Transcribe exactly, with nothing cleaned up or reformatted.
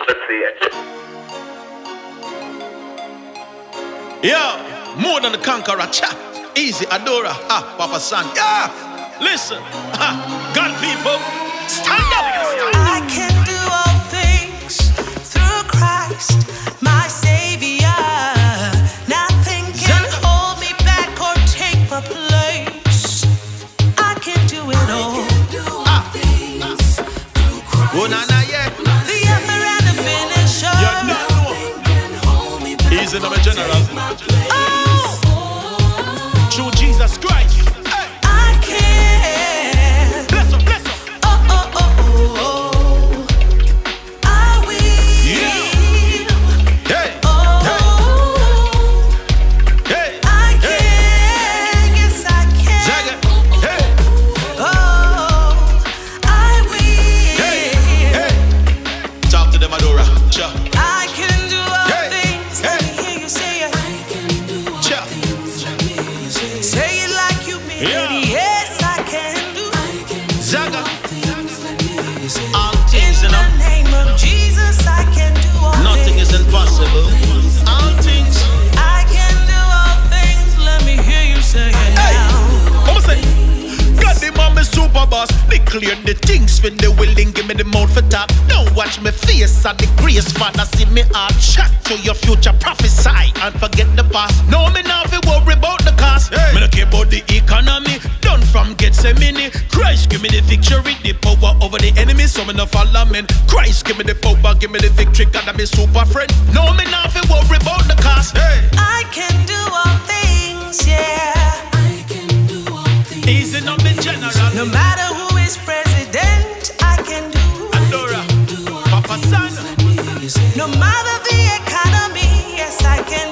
Let's see it. Yeah, more than the conqueror. Cha. Easy, Adora. Ah, Papa San. Yeah, listen. Ah, God people, stand up. I can do all things through Christ, my Savior. Nothing can hold me back or take my place. I can do it all. Ah. Oh, na, na, yeah. The author and the finisher. You know. Easy, no, my general. Oh, Through Jesus Christ. Hey. I can. Bless up, bless up. Oh, oh, oh, oh, oh. I will. Yeah. Hey. Oh, Hey. I can. Yes, I can. Zaga. Hey. Oh, I will. Hey. Hey. Talk to them, Adora. Cha. I can do all Hey. things. Hey. Let me hear you say it. Cha. Say it like you mean Yeah. it. Yes, I can do. Zaga. All In things, you the know. name of Jesus, I can do all Nothing things. is impossible. All things. I can do all things. Let me hear you say it Hey. now. I'ma say, God, the man me super boss. Declare the things for the willing. Give me the mouth for talk. Don't watch me face at the grace. Father, see me heart. Chat to your future. Prophesy and forget the past. No, me now fi worry about the cost. Hey. Me no care about the economy. Done from Gethsemane. Christ give me the victory. The power over the enemy. So me no follow men. Christ give me the power. Give me the victory. God, I'm a super friend. No, me now fi worry about the cost. Hey. I can do all things, yeah. Easy no be general. No matter who is president, I can do. Adora. Papa San. No matter the economy, yes, I can